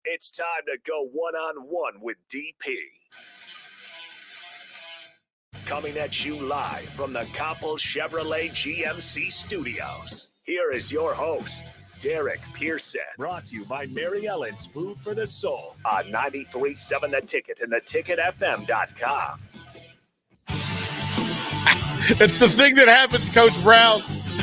It's time to go one-on-one with DP. Coming at you live from the Coppel Chevrolet GMC studios. Here is your host, Derek Pearson. Brought to you by Mary Ellen's Food for the Soul on 93.7 The Ticket and theticketfm.com. It's the thing that happens, Coach Brown.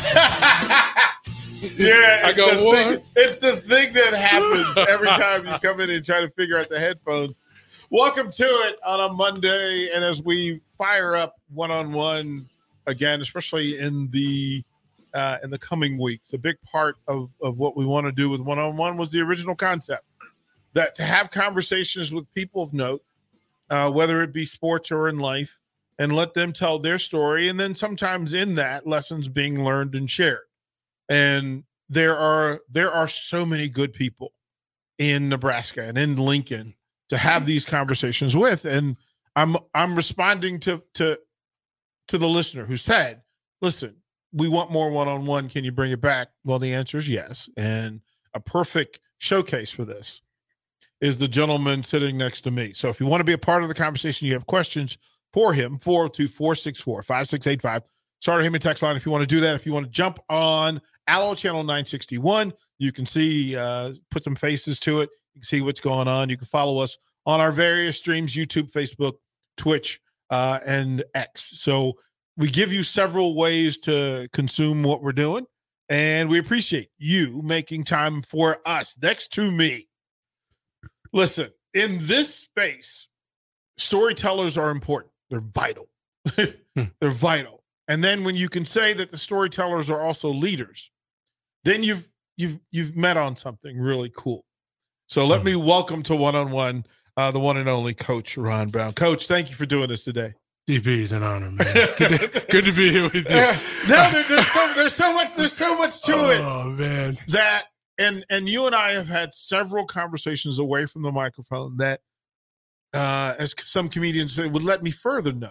Yeah, I go one. It's the thing that happens every time you come in and try to figure out the headphones. Welcome to it on a Monday, and as we fire up one-on-one again, especially in the coming weeks, a big part of what we want to do with one-on-one was the original concept, that to have conversations with people of note, whether it be sports or in life, and let them tell their story, and then sometimes in that, lessons being learned and shared. And there are so many good people in Nebraska and in Lincoln to have these conversations with. And I'm responding to the listener who said, listen, we want more one-on-one. Can you bring it back? Well, the answer is yes. And a perfect showcase for this is the gentleman sitting next to me. So if you want to be a part of the conversation, you have questions for him, 402-464-5685. Starter Heyman text line if you want to do that. If you want to jump on Allo Channel 961, you can see, put some faces to it. You can see what's going on. You can follow us on our various streams, YouTube, Facebook, Twitch, and X. So we give you several ways to consume what we're doing, and we appreciate you making time for us. Next to me, listen, in this space, storytellers are important. They're vital. They're vital. And then when you can say that the storytellers are also leaders, then you've met on something really cool. So let me welcome to one-on-one the one and only Coach Ron Brown. Coach, thank you for doing this today. DP is an honor, man. Good to be here with you. No, there's so much to it. Oh man, that and you and I have had several conversations away from the microphone that, as some comedians say, would let me further know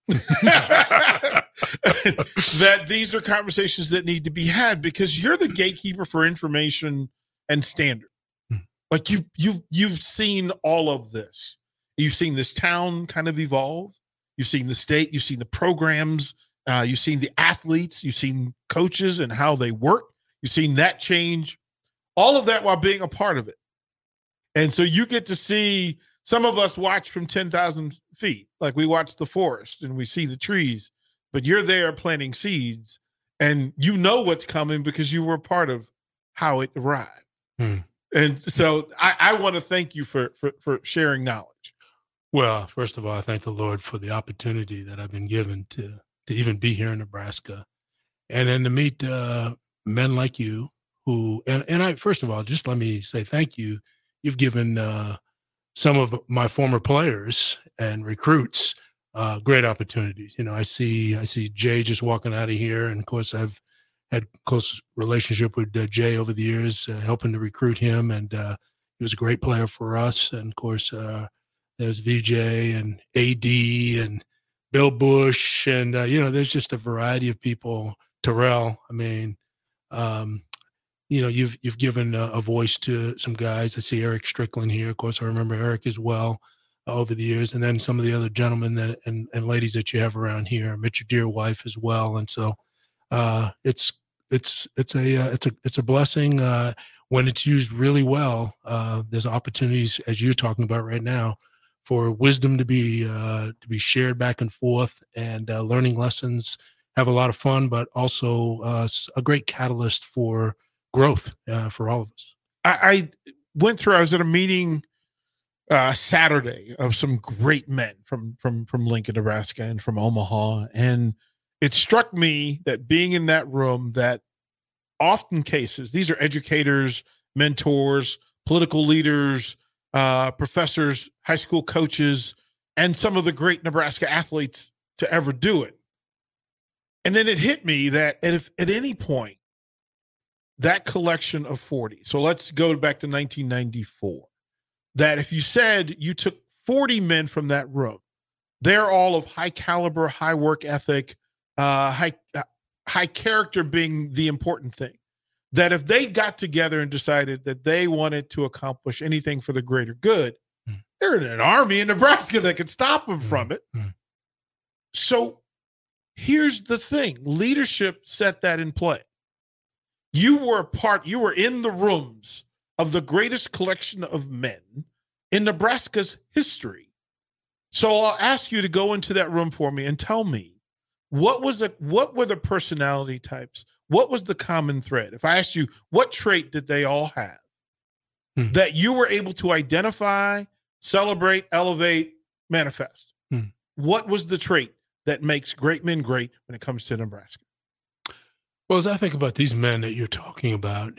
that these are conversations that need to be had, because you're the gatekeeper for information and standard. Like you've seen all of this. You've seen this town kind of evolve. You've seen the state. You've seen the programs. You've seen the athletes. You've seen coaches and how they work. You've seen that change. All of that while being a part of it. And so you get to see. Some of us watch from 10,000 feet, like we watch the forest and we see the trees, but you're there planting seeds and you know what's coming because you were part of how it arrived. And so I want to thank you for sharing knowledge. Well, first of all, I thank the Lord for the opportunity that I've been given to even be here in Nebraska, and then to meet men like you who, and I, first of all, just let me say thank you. You've given some of my former players and recruits great opportunities. You know, I see Jay just walking out of here, and of course I've had close relationship with Jay over the years, helping to recruit him, and he was a great player for us. And of course there's VJ and AD and Bill Bush, and there's just a variety of people. Terrell, I mean, you've given a voice to some guys. I see Eric Strickland here. Of course, I remember Eric as well over the years, and then some of the other gentlemen and ladies that you have around here. Mitch, your dear wife as well. And so it's a blessing when it's used really well. There's opportunities, as you're talking about right now, for wisdom to be shared back and forth, and learning lessons. Have a lot of fun, but also a great catalyst for growth for all of us. I was at a meeting Saturday of some great men from Lincoln, Nebraska, and from Omaha, and it struck me that being in that room, that often cases, these are educators, mentors, political leaders, professors, high school coaches, and some of the great Nebraska athletes to ever do it. And then it hit me that if at any point that collection of 40, so let's go back to 1994, that if you said you took 40 men from that room, they're all of high caliber, high work ethic, high character being the important thing. that if they got together and decided that they wanted to accomplish anything for the greater good, they're in an army in Nebraska that could stop them from it. So here's the thing. Leadership set that in play. You were in the rooms of the greatest collection of men in Nebraska's history. So I'll ask you to go into that room for me and tell me what were the personality types? What was the common thread? If I asked you, what trait did they all have that you were able to identify, celebrate, elevate, manifest? What was the trait that makes great men great when it comes to Nebraska? Well, as I think about these men that you're talking about,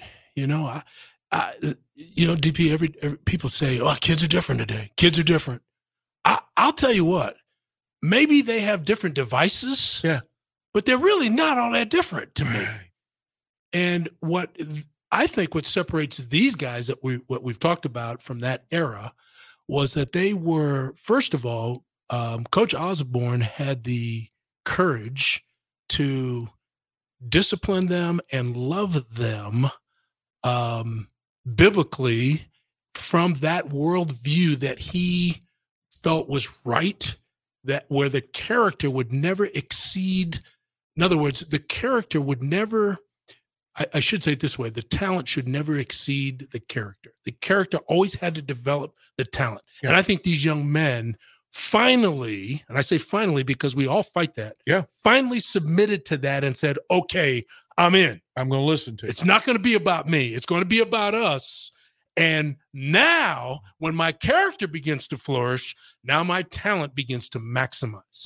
DP, every people say, "Oh, kids are different today. Kids are different." I'll tell you what, maybe they have different devices, but they're really not all that different to me. And what I think what separates these guys what we've talked about from that era was that they were, first of all, Coach Osborne had the courage to discipline them and love them biblically from that worldview that he felt was right, that where the character would never exceed. In other words, the character would never, I should say it this way, the talent should never exceed the character. The character always had to develop the talent. Yeah. And I think these young men finally, and I say finally because we all fight that, finally submitted to that and said, okay, I'm in. I'm going to listen to it. It's not going to be about me. It's going to be about us. And now when my character begins to flourish, now my talent begins to maximize.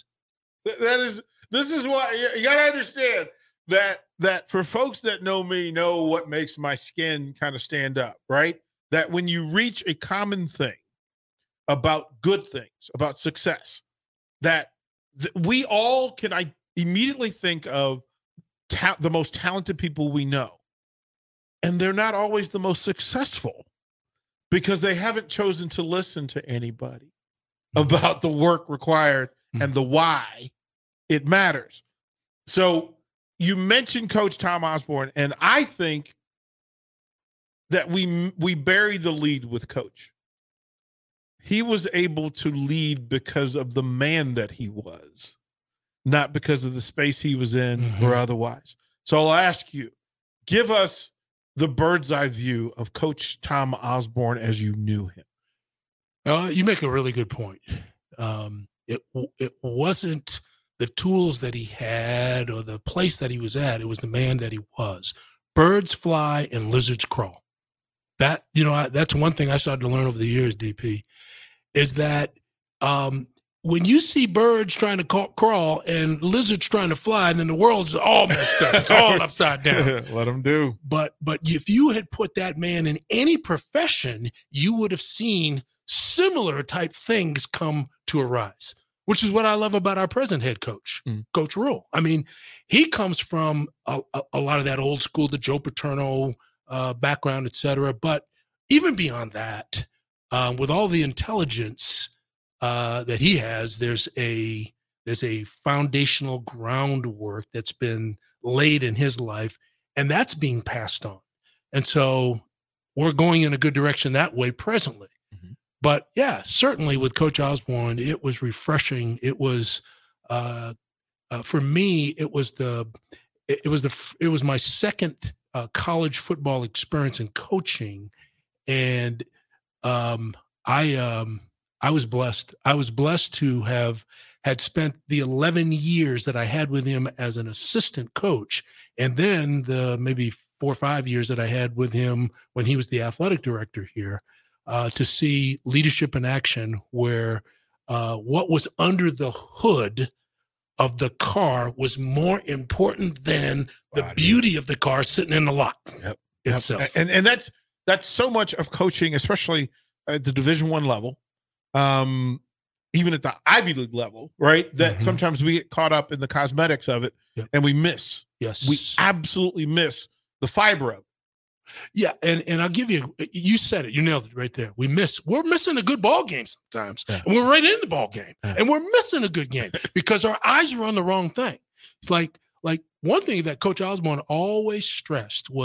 This is why you got to understand that for folks that know me, know what makes my skin kind of stand up, right? That when you reach a common thing about good things, about success, that we all can immediately think of the most talented people we know. And they're not always the most successful because they haven't chosen to listen to anybody about the work required and the why it matters. So you mentioned Coach Tom Osborne, and I think that we buried the lead with Coach. He was able to lead because of the man that he was, not because of the space he was in or otherwise. So I'll ask you, give us the bird's eye view of Coach Tom Osborne as you knew him. You make a really good point. It wasn't the tools that he had or the place that he was at. It was the man that he was. Birds fly and lizards crawl. That's one thing I started to learn over the years, DP, is that when you see birds trying to crawl and lizards trying to fly, then the world's all messed up. It's all upside down. Let them do. But if you had put that man in any profession, you would have seen similar type things come to arise, which is what I love about our present head coach, Coach Rule. I mean, he comes from a lot of that old school, the Joe Paterno background, et cetera. But even beyond that, with all the intelligence that he has, there's a foundational groundwork that's been laid in his life, and that's being passed on. And so we're going in a good direction that way presently. But yeah, certainly with Coach Osborne, it was refreshing. It was for me, it was my second college football experience in coaching, and I was blessed. I was blessed to had spent the 11 years that I had with him as an assistant coach, and then the maybe 4 or 5 years that I had with him when he was the athletic director here, to see leadership in action, where what was under the hood of the car was more important than the beauty of the car sitting in the lot itself. And that's so much of coaching, especially at the Division I level. Even at the Ivy League level, right? That sometimes we get caught up in the cosmetics of it and we miss. Yes. We absolutely miss the fiber of it. Yeah. And I'll give you said it, you nailed it right there. We're missing a good ball game sometimes. Yeah. And we're right in the ball game and we're missing a good game because our eyes are on the wrong thing. It's like one thing that Coach Osborne always stressed was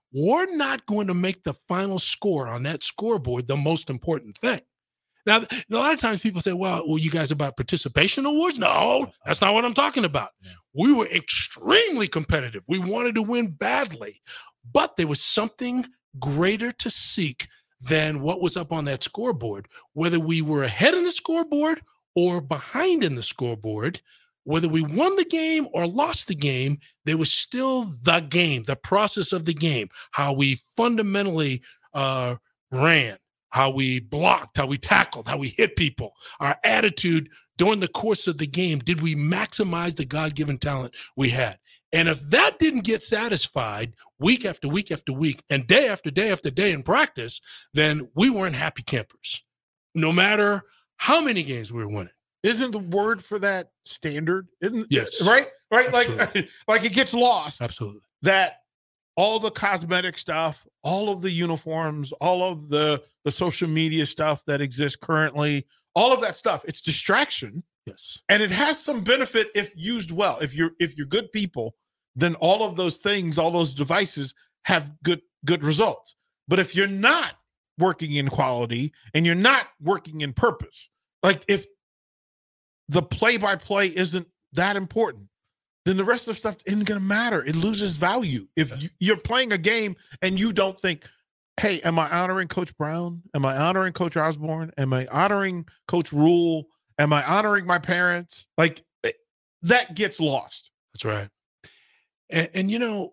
we're not going to make the final score on that scoreboard the most important thing. Now, a lot of times people say, well, you guys about participation awards? No, that's not what I'm talking about. Yeah. We were extremely competitive. We wanted to win badly, but there was something greater to seek than what was up on that scoreboard. Whether we were ahead in the scoreboard or behind in the scoreboard, whether we won the game or lost the game, there was still the game, the process of the game, how we fundamentally ran, how we blocked, how we tackled, how we hit people, our attitude during the course of the game. Did we maximize the God-given talent we had? And if that didn't get satisfied week after week after week and day after day after day in practice, then we weren't happy campers, no matter how many games we were winning. Isn't the word for that standard? Isn't yes. Right? Like it gets lost. Absolutely. That all the cosmetic stuff, all of the uniforms, all of the social media stuff that exists currently, all of that stuff, it's distraction. Yes. And it has some benefit if used well. If you're good people, then all of those things, all those devices have good results. But if you're not working in quality and you're not working in purpose, like if the play-by-play isn't that important, then the rest of the stuff isn't going to matter. It loses value. If you're playing a game and you don't think, hey, am I honoring Coach Brown? Am I honoring Coach Osborne? Am I honoring Coach Rule? Am I honoring my parents? Like, that gets lost. That's right. And you know,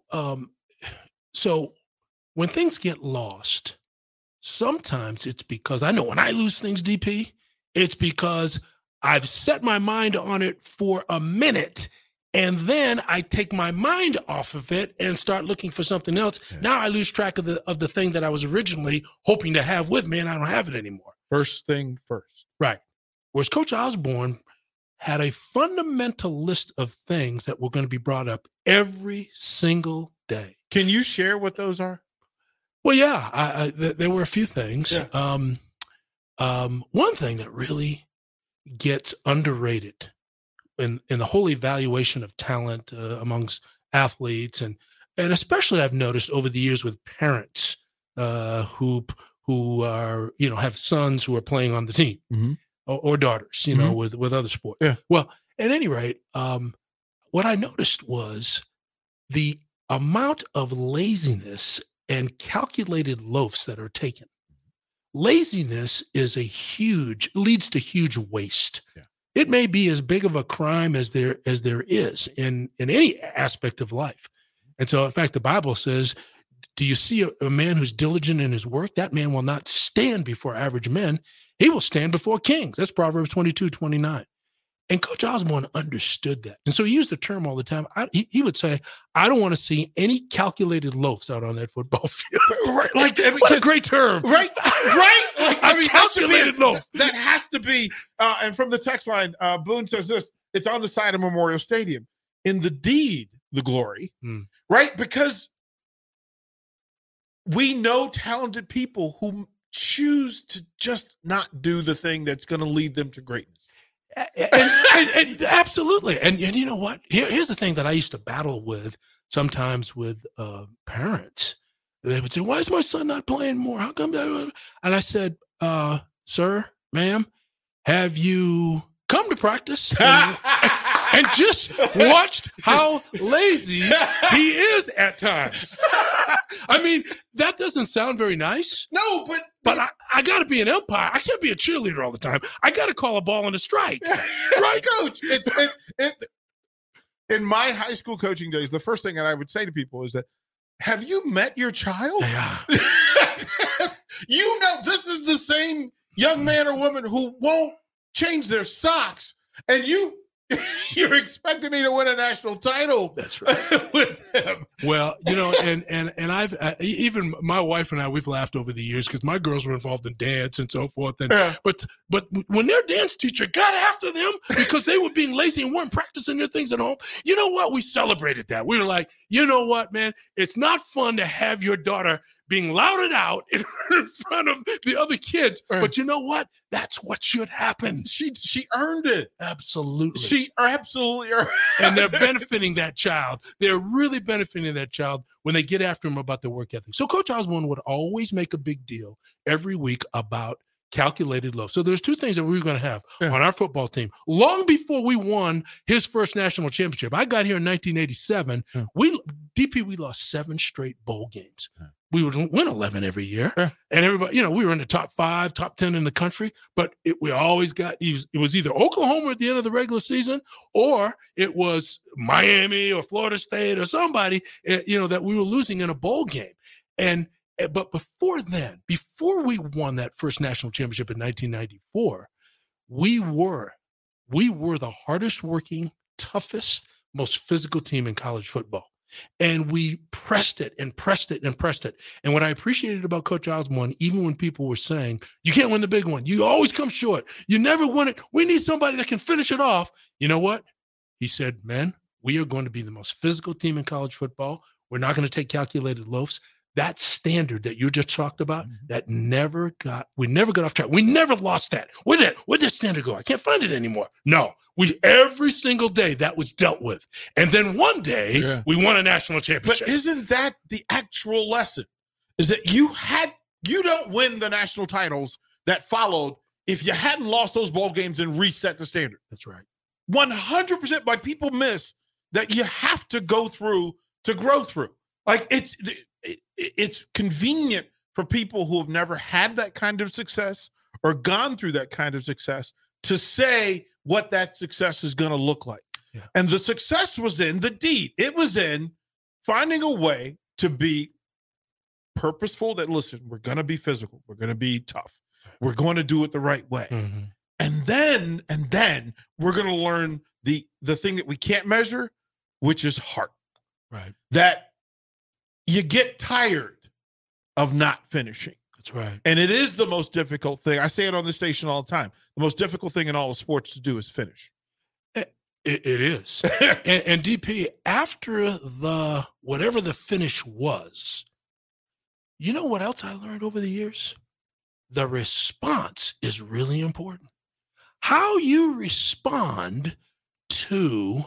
so when things get lost, sometimes it's because, I know when I lose things, DP, it's because I've set my mind on it for a minute, and then I take my mind off of it and start looking for something else. Yeah. Now I lose track of the thing that I was originally hoping to have with me, and I don't have it anymore. First thing first. Right. Whereas Coach Osborne had a fundamental list of things that were going to be brought up every single day. Can you share what those are? Well, yeah, there were a few things. Yeah. One thing that really gets underrated in the whole evaluation of talent amongst athletes, and especially I've noticed over the years with parents who are, have sons who are playing on the team. Mm-hmm. Or daughters, with other sports. Yeah. Well, at any rate, what I noticed was the amount of laziness and calculated loafs that are taken. Laziness leads to huge waste. Yeah. It may be as big of a crime as there is in any aspect of life. And so, in fact, the Bible says, do you see a man who's diligent in his work? That man will not stand before average men. He will stand before kings. That's Proverbs 22:29. And Coach Osborne understood that. And so he used the term all the time. He would say, I don't want to see any calculated loafs out on that football field. Right, what a great term. Right. Like, calculated loaf. That has to be, and from the text line, Boone says this, it's on the side of Memorial Stadium. In the deed, the glory, right? Because we know talented people who choose to just not do the thing that's going to lead them to greatness. And absolutely. And you know what? Here's the thing that I used to battle with sometimes with parents. They would say, why is my son not playing more? How come? And I said, sir, ma'am, have you come to practice and just watched how lazy he is at times? I mean, that doesn't sound very nice. No, but I got to be an umpire. I can't be a cheerleader all the time. I got to call a ball and a strike. Right, Coach? In my high school coaching days, the first thing that I would say to people is that, have you met your child? Yeah. This is the same young man or woman who won't change their socks, and you're expecting me to win a national title. That's right. With them. Well, and I've even my wife and I, we've laughed over the years because my girls were involved in dance and so forth. And but when their dance teacher got after them because they were being lazy and weren't practicing their things at home, you know what? We celebrated that. We were like, you know what, man? It's not fun to have your daughter being lauded out in front of the other kids. Right. But you know what? That's what should happen. She earned it. Absolutely. She absolutely earned it. And they're benefiting that child. They're really benefiting that child when they get after him about their work ethic. So Coach Osborne would always make a big deal every week about calculated love. So there's two things that we were going to have on our football team. Long before we won his first national championship, I got here in 1987. We lost 7 straight bowl games. We would win 11 every year. And everybody, we were in the top 5, top 10 in the country, but we always got, it was either Oklahoma at the end of the regular season, or it was Miami or Florida State or somebody, that we were losing in a bowl game. But before then, before we won that first national championship in 1994, we were the hardest working, toughest, most physical team in college football. And we pressed it and pressed it and pressed it. And what I appreciated about Coach Osborne, even when people were saying, you can't win the big one, you always come short, you never win it, we need somebody that can finish it off. You know what? He said, man, we are going to be the most physical team in college football. We're not going to take calculated loafs. That standard that you just talked about, we never got off track. We never lost that. Where'd that standard go? I can't find it anymore. No, every single day that was dealt with. And then one day we won a national championship. But isn't that the actual lesson? Is that you don't win the national titles that followed if you hadn't lost those ball games and reset the standard. That's right. 100%. Like, people miss that you have to go through to grow through. Like, it's convenient for people who have never had that kind of success or gone through that kind of success to say what that success is going to look like. Yeah. And the success was in the deed. It was in finding a way to be purposeful that, listen, we're going to be physical. We're going to be tough. We're going to do it the right way. Mm-hmm. And then we're going to learn the thing that we can't measure, which is heart. Right. That you get tired of not finishing. That's right. And it is the most difficult thing. I say it on the station all the time. The most difficult thing in all of sports to do is finish. It is. and DP, after whatever the finish was, you know what else I learned over the years? The response is really important. How you respond to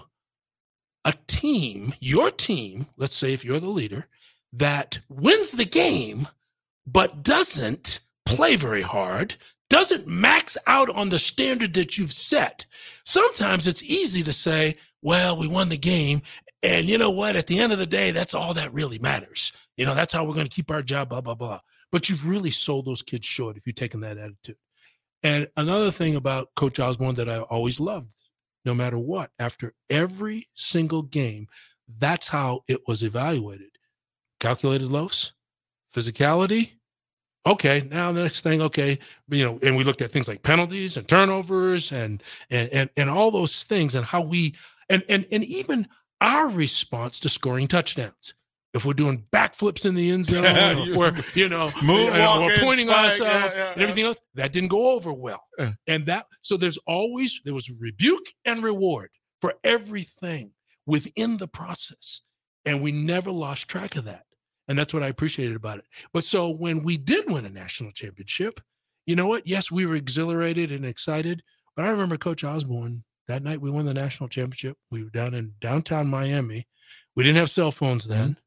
a team, your team, let's say if you're the leader, that wins the game, but doesn't play very hard, doesn't max out on the standard that you've set. Sometimes it's easy to say, well, we won the game, and you know what? At the end of the day, that's all that really matters. That's how we're going to keep our job, blah, blah, blah. But you've really sold those kids short if you've taken that attitude. And another thing about Coach Osborne that I always loved, no matter what, after every single game, that's how it was evaluated. Calculated loafs, physicality. Okay, now the next thing, okay, and we looked at things like penalties and turnovers and all those things, and how we and even our response to scoring touchdowns. If we're doing backflips in the end zone, or if we're we're pointing on ourselves and everything else, that didn't go over well. And so there was rebuke and reward for everything within the process, and we never lost track of that. And that's what I appreciated about it. But so when we did win a national championship, you know what? Yes, we were exhilarated and excited. But I remember Coach Osborne, that night we won the national championship. We were down in downtown Miami. We didn't have cell phones then.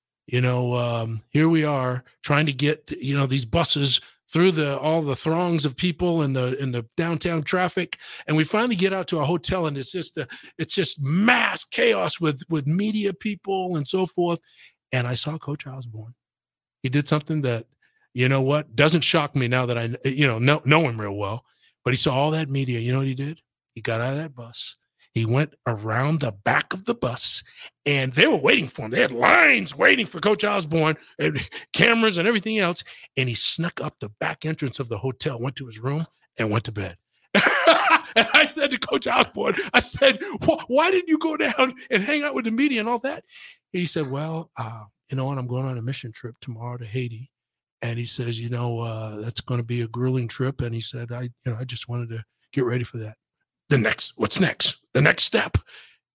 Here we are trying to get, these buses through all the throngs of people in the downtown traffic. And we finally get out to our hotel, and it's just mass chaos with media people and so forth. And I saw Coach Osborne. He did something that, doesn't shock me now that I, know him real well. But he saw all that media. You know what he did? He got out of that bus. He went around the back of the bus, and they were waiting for him. They had lines waiting for Coach Osborne, and cameras and everything else. And he snuck up the back entrance of the hotel, went to his room, and went to bed. And I said to Coach Osborne, I said, why didn't you go down and hang out with the media and all that? He said, well, you know what? I'm going on a mission trip tomorrow to Haiti. And he says, that's going to be a grueling trip. And he said, I just wanted to get ready for that. What's next? The next step.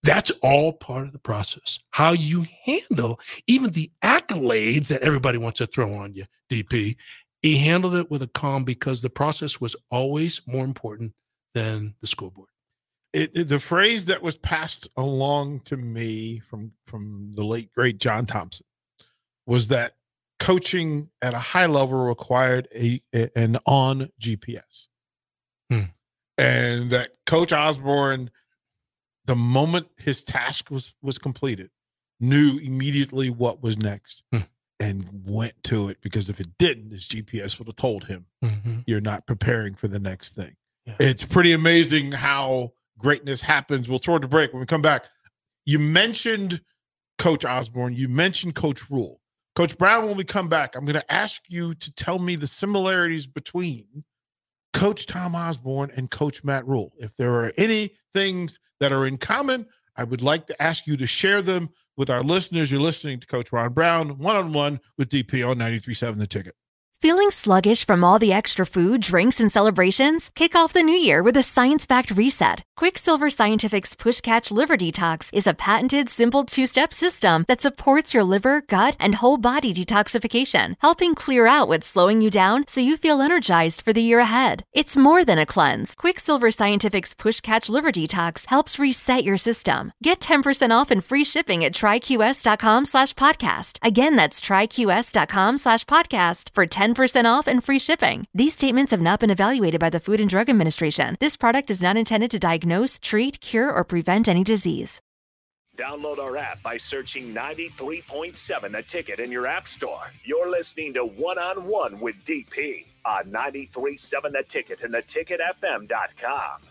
That's all part of the process. How you handle even the accolades that everybody wants to throw on you, DP. He handled it with a calm because the process was always more important than the school board. The phrase that was passed along to me from the late, great John Thompson was that coaching at a high level required an on GPS. And that Coach Osborne, the moment his task was completed, knew immediately what was next and went to it, because if it didn't, his GPS would have told him, you're not preparing for the next thing. Yeah. It's pretty amazing how greatness happens. We'll throw it to break. When we come back, you mentioned Coach Osborne. You mentioned Coach Rule. Coach Brown, when we come back, I'm going to ask you to tell me the similarities between Coach Tom Osborne and Coach Matt Rule. If there are any things that are in common, I would like to ask you to share them with our listeners. You're listening to Coach Ron Brown, one-on-one with DP on 93.7 The Ticket. Feeling sluggish from all the extra food, drinks, and celebrations? Kick off the new year with a science-backed reset. Quicksilver Scientific's Push Catch Liver Detox is a patented, simple two-step system that supports your liver, gut, and whole body detoxification, helping clear out what's slowing you down so you feel energized for the year ahead. It's more than a cleanse. Quicksilver Scientific's Push Catch Liver Detox helps reset your system. Get 10% off and free shipping at tryqs.com/podcast. Again, that's tryqs.com/podcast for 10% off and free shipping. These statements have not been evaluated by the Food and Drug Administration. This product is not intended to diagnose, treat, cure, or prevent any disease. Download our app by searching 93.7 The Ticket in your app store. You're listening to One-on-One with DP on 93.7 The Ticket and theticketfm.com.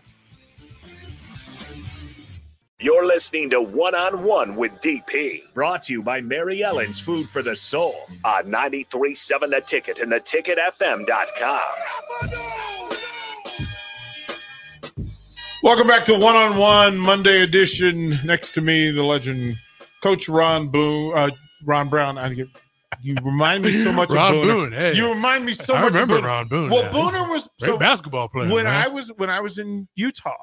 You're listening to One-on-One with DP, brought to you by Mary Ellen's Food for the Soul on 93.7 The Ticket and theticketfm.com. Welcome back to One-on-One Monday edition. Next to me, the legend, Coach Ron Brown. You remind me so much of Ron Booner. Boone. Hey, you remind me so I much. remember of Ron Boone. Well, yeah. Booner was great basketball player. when man. I was in Utah.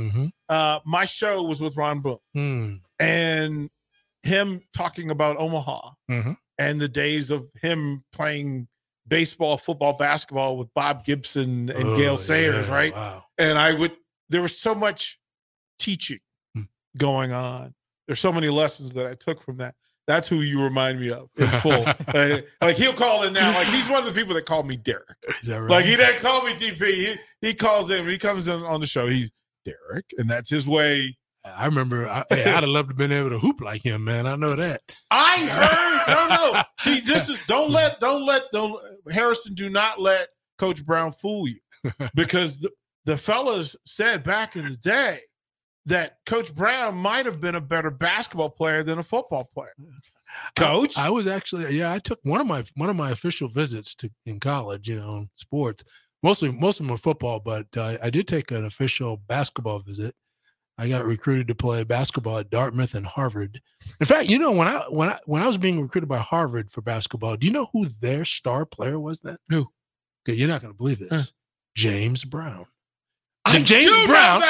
My show was with Ron Boone, and him talking about Omaha and the days of him playing baseball, football, basketball with Bob Gibson and Gail Sayers, right? Wow. And there was so much teaching going on. There's so many lessons that I took from that. That's who you remind me of in full. Like he'll call in now. Like he's one of the people that call me Derek. Is that right? Like he doesn't call me DP. He calls in. When he comes in on the show, he's Derek, and that's his way. I remember. I'd have loved to have been able to hoop like him, man. I know that. I heard. No. See, this is don't let Harrison. Do not let Coach Brown fool you, because the fellas said back in the day that Coach Brown might have been a better basketball player than a football player. Coach, I was actually, I took one of my official visits in college, sports. Most of them were football, but I did take an official basketball visit. I got recruited to play basketball at Dartmouth and Harvard. In fact, when I was being recruited by Harvard for basketball, do you know who their star player was then? Who? Okay, you're not going to believe this. James Brown. The James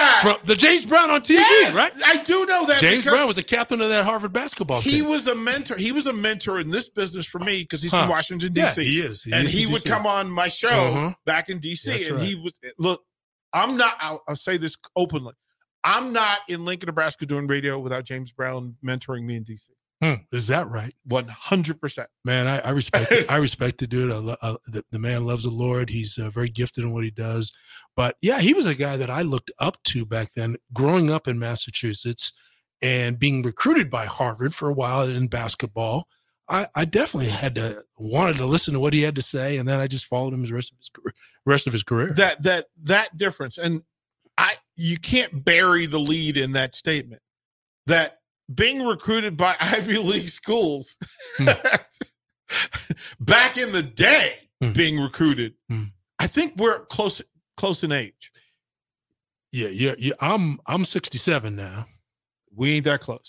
Brown on TV, yes, right? I do know that. James Brown was the captain of that Harvard basketball team. He was a mentor. He was a mentor in this business for me because he's from Washington, D.C. Yeah, he is. He would come on my show back in D.C. That's and right. he was, look, I'll say this openly. I'm not in Lincoln, Nebraska doing radio without James Brown mentoring me in D.C. Is that right? 100%. Man, I respect it. I respect the dude. The man loves the Lord. He's very gifted in what he does. But yeah, he was a guy that I looked up to back then, growing up in Massachusetts and being recruited by Harvard for a while in basketball. I definitely wanted to listen to what he had to say, and then I just followed him the rest of his career. That difference, and you can't bury the lead in that statement. That being recruited by Ivy League schools back in the day, being recruited, I think we're close in age. Yeah. I'm 67 now. We ain't that close.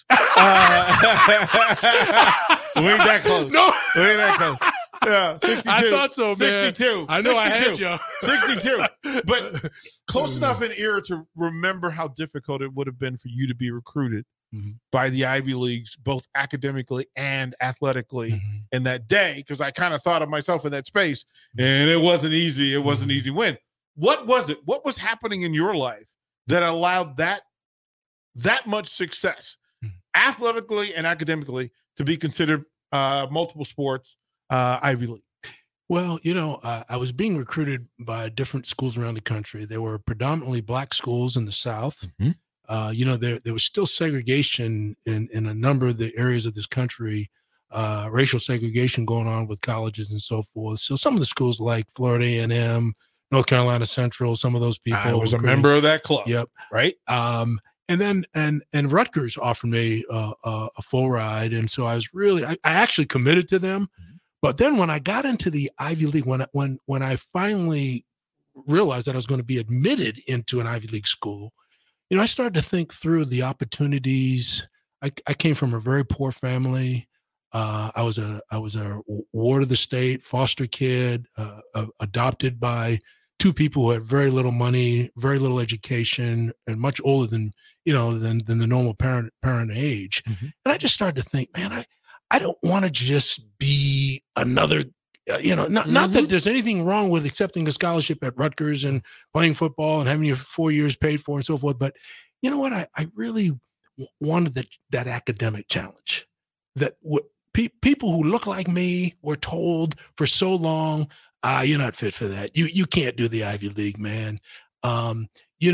We ain't that close. No, we ain't that close. Yeah, 62. I thought so, man. 62. I know 62. I had you. 62. But close enough in era to remember how difficult it would have been for you to be recruited by the Ivy Leagues, both academically and athletically in that day, because I kind of thought of myself in that space, and it wasn't easy. It wasn't an easy win. What was it? What was happening in your life that allowed that much success, athletically and academically, to be considered multiple sports Ivy League? Well, I was being recruited by different schools around the country. There were predominantly black schools in the South. There was still segregation in a number of the areas of this country, racial segregation going on with colleges and so forth. So some of the schools like Florida A&M, North Carolina Central, some of those people. I was a member of that club. Yep. Right. And then Rutgers offered me a full ride, and so I was I actually committed to them. But then when I got into the Ivy League, when I finally realized that I was going to be admitted into an Ivy League school, I started to think through the opportunities. I came from a very poor family. I was a ward of the state, foster kid, adopted by two people who had very little money, very little education, and much older than the normal parent age. And I just started to think, man, I don't want to just be another, not that there's anything wrong with accepting a scholarship at Rutgers and playing football and having your 4 years paid for and so forth. But you know what? I really wanted that academic challenge. That people who look like me were told for so long, you're not fit for that. You can't do the Ivy League, man. And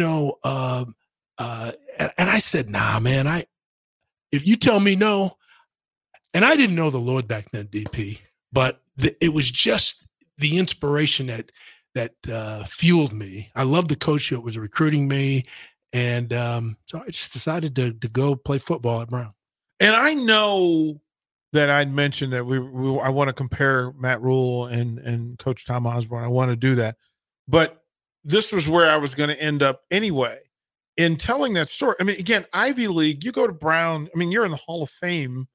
I said, nah, man, if you tell me no. And I didn't know the Lord back then, DP, but it was just the inspiration that fueled me. I loved the coach that was recruiting me. And so I just decided to go play football at Brown. And I know that I'd mentioned that I want to compare Matt Rhule and Coach Tom Osborne. I want to do that. But this was where I was going to end up anyway in telling that story. I mean, again, Ivy League, you go to Brown, I mean, you're in the Hall of Fame.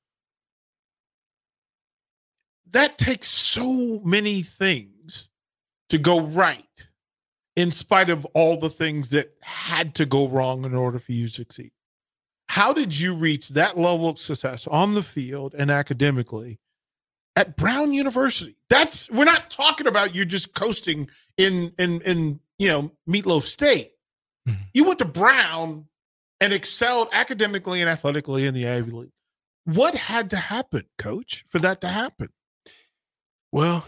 That takes so many things to go right, in spite of all the things that had to go wrong in order for you to succeed. How did you reach that level of success on the field and academically at Brown University? We're not talking about you just coasting in Meatloaf State. You went to Brown and excelled academically and athletically in the Ivy League. What had to happen, Coach, for that to happen? Well,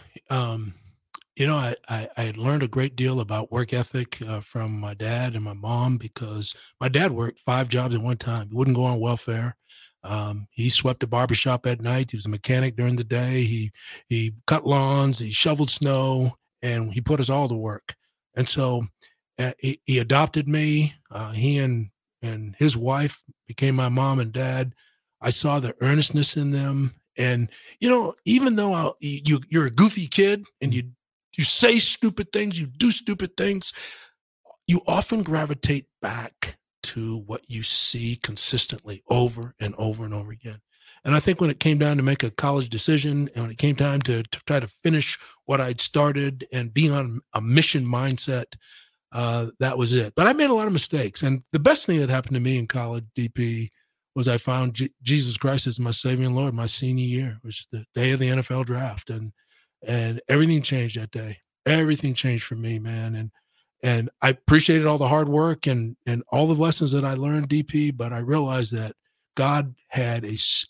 I had learned a great deal about work ethic from my dad and my mom, because my dad worked 5 jobs at one time. He wouldn't go on welfare. He swept a barbershop at night. He was a mechanic during the day. He cut lawns, he shoveled snow, and he put us all to work. And so he adopted me. He and his wife became my mom and dad. I saw the earnestness in them. And, even though you're a goofy kid and you say stupid things, you do stupid things, you often gravitate back to what you see consistently over and over and over again. And I think when it came down to make a college decision, and when it came time to try to finish what I'd started and be on a mission mindset, that was it. But I made a lot of mistakes. And the best thing that happened to me in college, DP, was I found Jesus Christ as my Savior and Lord my senior year, which is the day of the NFL draft. And everything changed that day. Everything changed for me, man. And I appreciated all the hard work and all the lessons that I learned, DP, but I realized that God had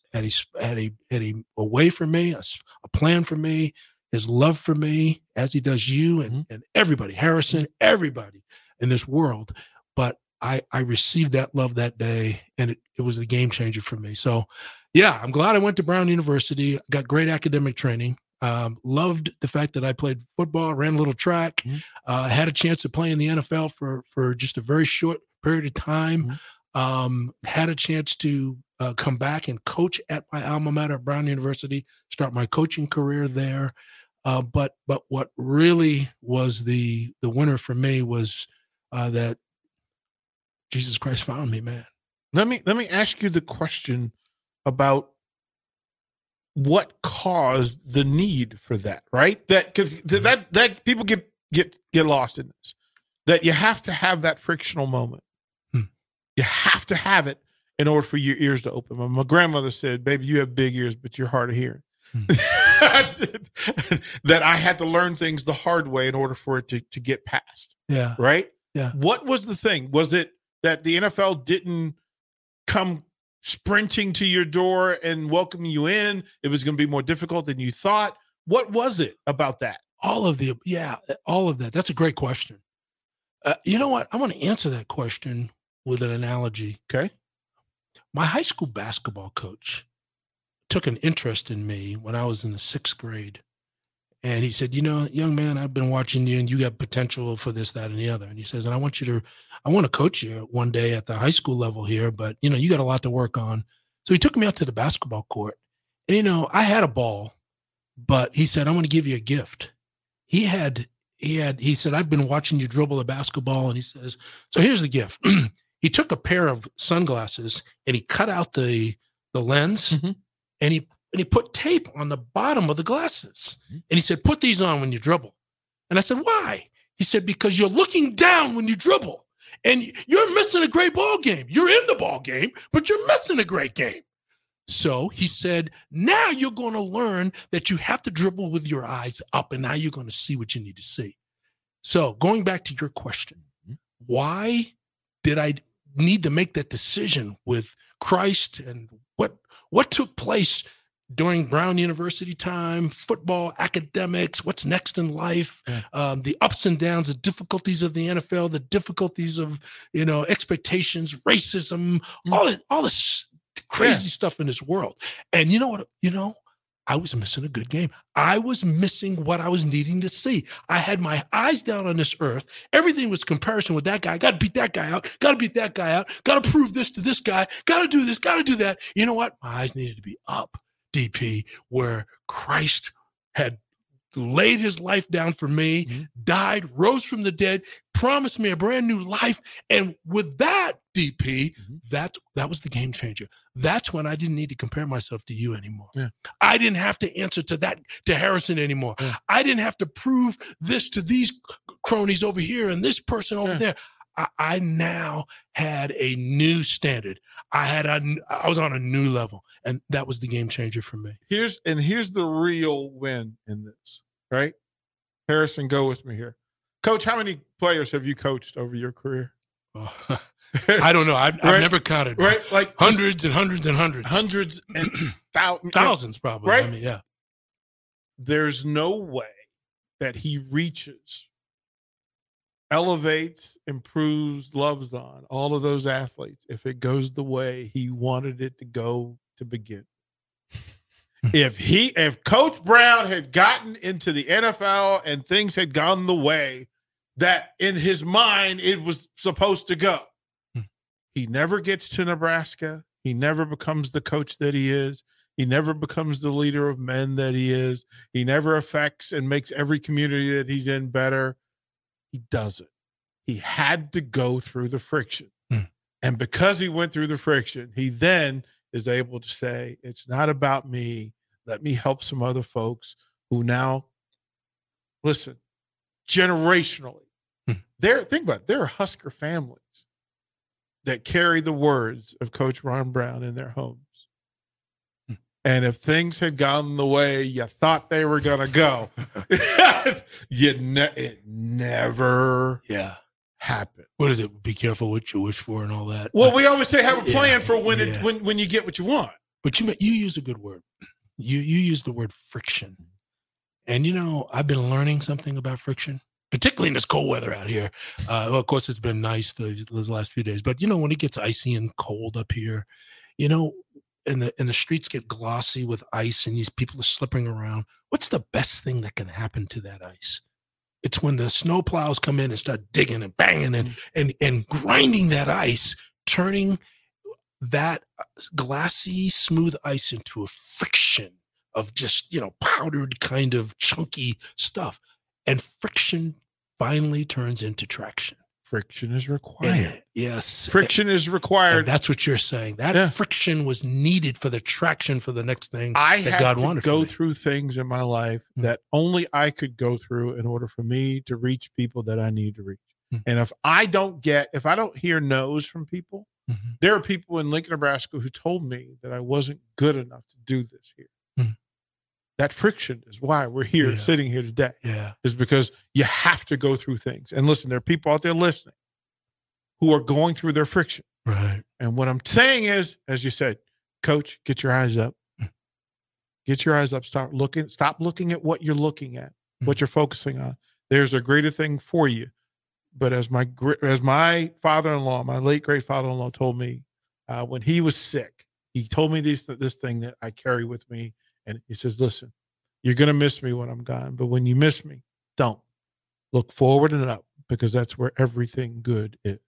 a way for me, a plan for me, his love for me, as he does you and everybody, Harrison, everybody in this world. But I received that love that day, and it was the game changer for me. So, yeah, I'm glad I went to Brown University. Got great academic training. Loved the fact that I played football, ran a little track, had a chance to play in the NFL for just a very short period of time. Had a chance to come back and coach at my alma mater, Brown University, start my coaching career there. But what really was the winner for me was that Jesus Christ found me, man. Let me ask you the question about what caused the need for that, right? That because that people get lost in this. That you have to have that frictional moment. You have to have it in order for your ears to open. My grandmother said, baby, you have big ears, but you're hard of hearing. That I had to learn things the hard way in order for it to get past. Yeah. Right? Yeah. What was the thing? Was it that the NFL didn't come sprinting to your door and welcome you in? It was going to be more difficult than you thought. What was it about that? All of that. That's a great question. You know what? I want to answer that question with an analogy. Okay. My high school basketball coach took an interest in me when I was in the 6th grade. And he said, young man, I've been watching you and you got potential for this, that, and the other. And he says, and I want to coach you one day at the high school level here, but you got a lot to work on. So he took me out to the basketball court and, I had a ball, but he said, I'm going to give you a gift. He said, I've been watching you dribble the basketball. And he says, so here's the gift. He took a pair of sunglasses and he cut out the lens and he put tape on the bottom of the glasses. And he said, put these on when you dribble. And I said, why? He said, because you're looking down when you dribble and you're missing a great ball game. You're in the ball game, but you're missing a great game. So he said, now you're going to learn that you have to dribble with your eyes up, and now you're going to see what you need to see. So going back to your question, why did I need to make that decision with Christ, and what took place during Brown University time, football, academics, what's next in life, the ups and downs, the difficulties of the NFL, the difficulties of, expectations, racism, all this crazy stuff in this world. And you know what? I was missing a good game. I was missing what I was needing to see. I had my eyes down on this earth. Everything was comparison with that guy. Got to beat that guy out. Got to beat that guy out. Got to prove this to this guy. Got to do this. Got to do that. You know what? My eyes needed to be up, DP, where Christ had laid his life down for me, died, rose from the dead, promised me a brand new life. And with that, DP, that was the game changer. That's when I didn't need to compare myself to you anymore. Yeah. I didn't have to answer to Harrison anymore. Yeah. I didn't have to prove this to these cronies over here and this person over there. I now had a new standard. I was on a new level, and that was the game changer for me. Here's the real win in this, right? Harrison, go with me here. Coach, how many players have you coached over your career? Oh, I don't know. I've never counted. Right? Like hundreds and hundreds and hundreds. Hundreds and thousands probably. Right? I mean, yeah. There's no way that he reaches, elevates, improves, loves on all of those athletes if it goes the way he wanted it to go to begin. If Coach Brown had gotten into the NFL and things had gone the way that in his mind it was supposed to go, he never gets to Nebraska. He never becomes the coach that he is. He never becomes the leader of men that he is. He never affects and makes every community that he's in better. He doesn't. He had to go through the friction. And because he went through the friction, he then is able to say, it's not about me. Let me help some other folks who now, listen, generationally, think about it, there are Husker families that carry the words of Coach Ron Brown in their homes. And if things had gone the way you thought they were going to go, it never happened. What is it? Be careful what you wish for and all that. Well, we always say have a plan for when you get what you want. But you use a good word. You use the word friction. And, I've been learning something about friction, particularly in this cold weather out here. Well, of course, it's been nice those last few days. But, when it gets icy and cold up here, and the streets get glossy with ice and these people are slipping around, what's the best thing that can happen to that ice? It's when the snow plows come in and start digging and banging and grinding that ice, turning that glassy, smooth ice into a friction of just, powdered kind of chunky stuff. And friction finally turns into traction. Friction is required. Yes. Friction is required. And that's what you're saying. That friction was needed for the traction for the next thing that God wanted. I had to go through things in my life that only I could go through in order for me to reach people that I need to reach. And if I don't hear no's from people, There are people in Lincoln, Nebraska who told me that I wasn't good enough to do this here. That friction is why we're here, sitting here today. Yeah. Is because you have to go through things. And listen, there are people out there listening who are going through their friction. Right. And what I'm saying is, as you said, Coach, get your eyes up. Get your eyes up. Stop looking at what you're looking at, what you're focusing on. There's a greater thing for you. But as my father-in-law, my late great father-in-law told me when he was sick, he told me this thing that I carry with me. And he says, listen, you're going to miss me when I'm gone. But when you miss me, don't. Look forward and up, because that's where everything good is.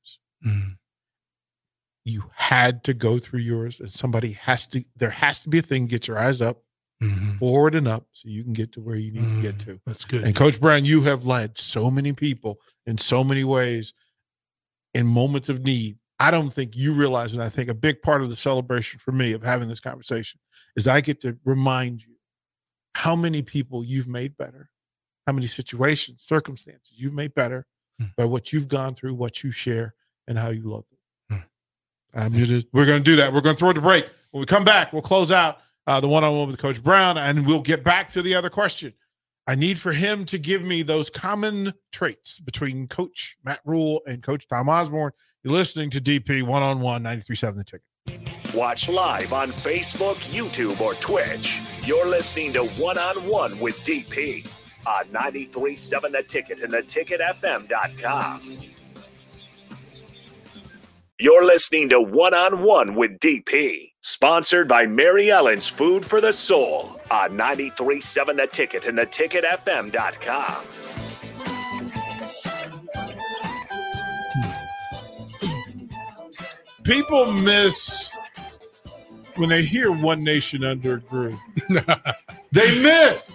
You had to go through yours, and there has to be a thing, get your eyes up, forward and up, so you can get to where you need to get to. That's good. And Coach Brown, you have led so many people in so many ways in moments of need. I don't think you realize, and I think a big part of the celebration for me of having this conversation is I get to remind you how many people you've made better, how many situations, circumstances you've made better by what you've gone through, what you share, and how you love them. We're going to do that. We're going to throw it to break. When we come back, we'll close out the one-on-one with Coach Brown, and we'll get back to the other question. I need for him to give me those common traits between Coach Matt Rhule and Coach Tom Osborne. You're listening to DP One-on-One, 93.7 The Ticket. Watch live on Facebook, YouTube, or Twitch. You're listening to One-on-One with DP on 93.7 The Ticket and theticketfm.com. You're listening to One-on-One with DP, sponsored by Mary Ellen's Food for the Soul on 93.7 The Ticket and theticketfm.com. People miss when they hear One Nation Under a Groove. They miss.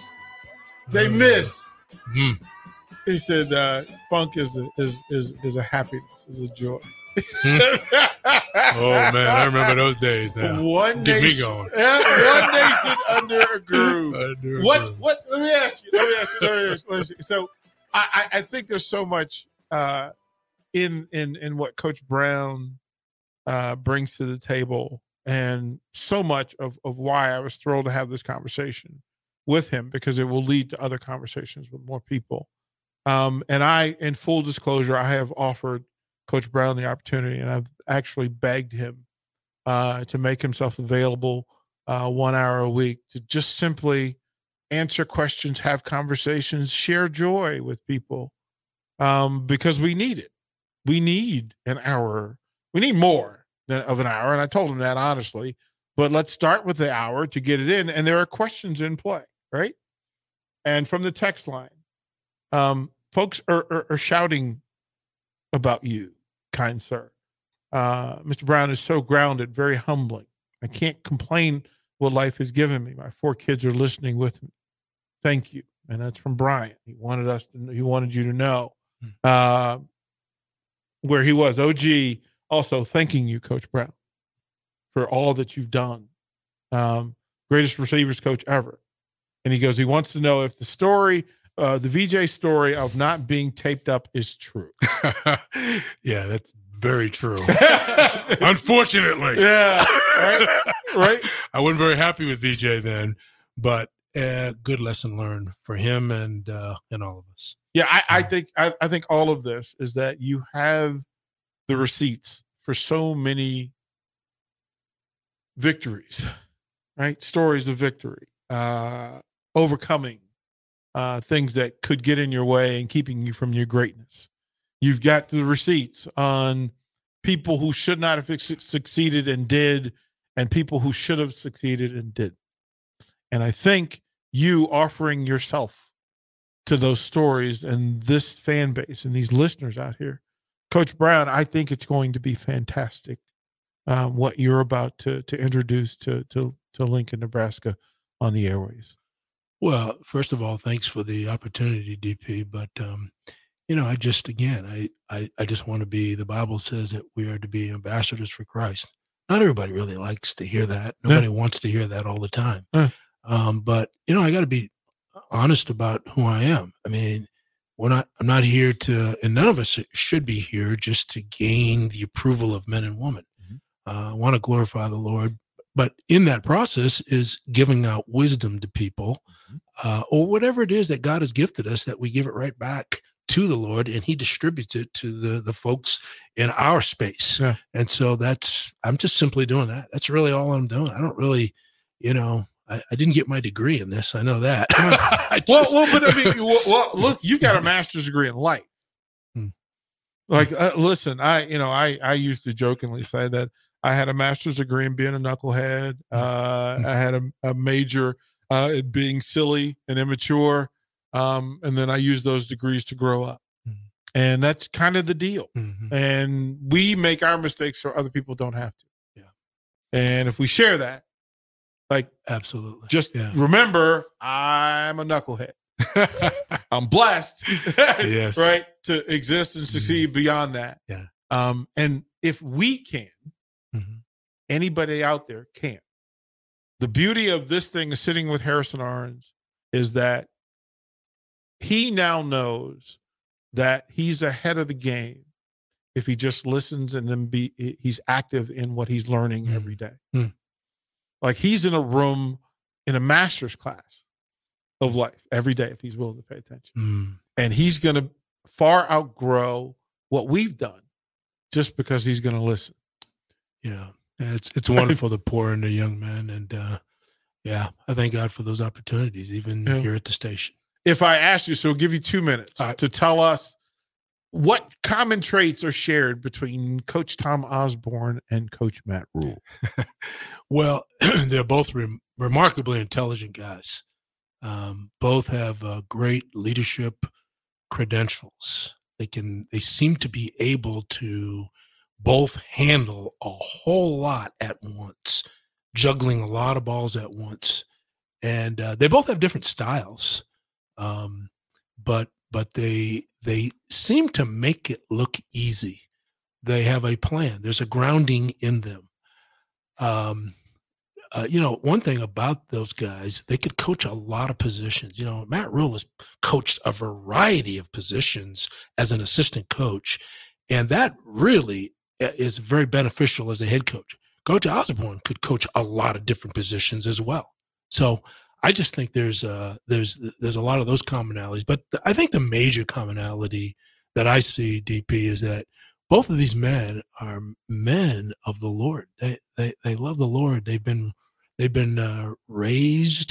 He said, "Funk is a happiness, is a joy." Oh man, I remember those days. Now One Get nation, me going. One Nation Under a Groove. What? Let me ask you. So, I think there's so much in what Coach Brown brings to the table, and so much of why I was thrilled to have this conversation with him, because it will lead to other conversations with more people. And I, in full disclosure, I have offered Coach Brown the opportunity, and I've actually begged him to make himself available 1 hour a week to just simply answer questions, have conversations, share joy with people, because we need it. We need an hour. We need more of an hour, and I told him that honestly. But let's start with the hour to get it in, and there are questions in play, right? And from the text line, folks are shouting about you, kind sir. Mr. Brown is so grounded, very humbling. I can't complain what life has given me. My 4 kids are listening with me. Thank you. And that's from Brian. He wanted you to know where he was. OG also thanking you, Coach Brown, for all that you've done. Greatest receivers coach ever. And he goes, he wants to know if the story, the VJ story of not being taped up is true. Yeah, that's very true. Unfortunately. Yeah. Right. I wasn't very happy with VJ then, but good lesson learned for him and all of us. Yeah, I think all of this is that you have the receipts for so many victories, right? Stories of victory, overcoming things that could get in your way and keeping you from your greatness. You've got the receipts on people who should not have succeeded and did, and people who should have succeeded and did. And I think you offering yourself to those stories and this fan base and these listeners out here, Coach Brown, I think it's going to be fantastic what you're about to introduce to Lincoln, Nebraska on the airways. Well, first of all, thanks for the opportunity, DP. But, I just want to be, the Bible says that we are to be ambassadors for Christ. Not everybody really likes to hear that. Nobody wants to hear that all the time. But, I got to be honest about who I am. I mean, I'm not here to, and none of us should be here just to gain the approval of men and women. want to glorify the Lord. But in that process is giving out wisdom to people, or whatever it is that God has gifted us, that we give it right back to the Lord, and he distributes it to the folks in our space. Yeah. And so I'm just simply doing that. That's really all I'm doing. I don't really, I didn't get my degree in this. I know that. Well, look, you've got a master's degree in life. Like, listen, I used to jokingly say that I had a master's degree in being a knucklehead. I had a major in being silly and immature. And then I used those degrees to grow up. And that's kind of the deal. And we make our mistakes so other people don't have to. Yeah. And if we share that, like, absolutely, just remember, I'm a knucklehead. I'm blessed, yes, right, to exist and succeed beyond that. Yeah. And if we can, anybody out there can. The beauty of this thing is sitting with Harrison Arns is that he now knows that he's ahead of the game if he just listens and then he's active in what he's learning every day. Like, he's in a room in a master's class of life every day if he's willing to pay attention. And he's going to far outgrow what we've done just because he's going to listen. Yeah. It's wonderful to pour into young men. And I thank God for those opportunities, even here at the station. If I ask you, so I'll give you 2 minutes to tell us what common traits are shared between Coach Tom Osborne and Coach Matt Rhule. Well, they're both remarkably intelligent guys. Both have great leadership credentials. They seem to be able to both handle a whole lot at once, juggling a lot of balls at once. And they both have different styles. But they seem to make it look easy. They have a plan. There's a grounding in them. One thing about those guys, they could coach a lot of positions. Matt Rhule has coached a variety of positions as an assistant coach, and that really is very beneficial as a head coach. Coach Osborne could coach a lot of different positions as well. So I just think there's a lot of those commonalities. But I think the major commonality that I see, DP, is that both of these men are men of the Lord. They love the Lord. They've been raised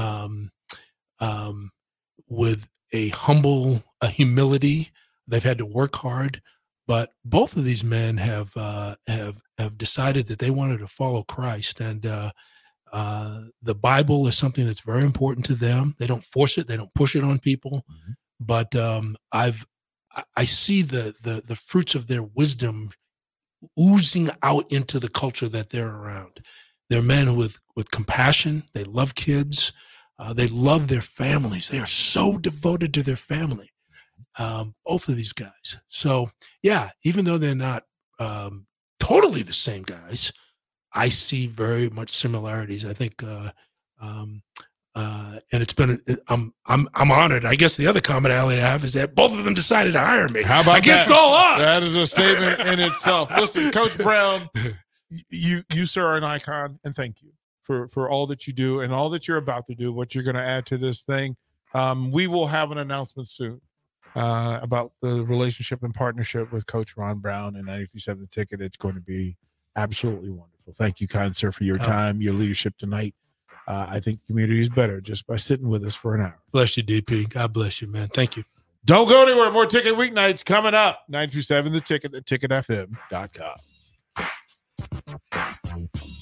with a humility. They've had to work hard, but both of these men have decided that they wanted to follow Christ, and the Bible is something that's very important to them. They don't force it. They don't push it on people, but I see the fruits of their wisdom oozing out into the culture that they're around. They're men with compassion. They love kids. They love their families. They are so devoted to their family, both of these guys. So, even though they're not totally the same guys, I see very much similarities. I think, and it's been, I'm honored. I guess the other commonality I have is that both of them decided to hire me. How about against all odds? That is a statement in itself. Listen, Coach Brown, you sir are an icon, and thank you for all that you do and all that you're about to do, what you're going to add to this thing. We will have an announcement soon about the relationship and partnership with Coach Ron Brown and 93.7 The Ticket. It's going to be absolutely wonderful. Thank you, kind sir, for your time, your leadership tonight. I think the community is better just by sitting with us for an hour. Bless you, DP. God bless you, man. Thank you. Don't go anywhere. More Ticket Weeknights coming up. 93.7 The Ticket, theticketfm.com.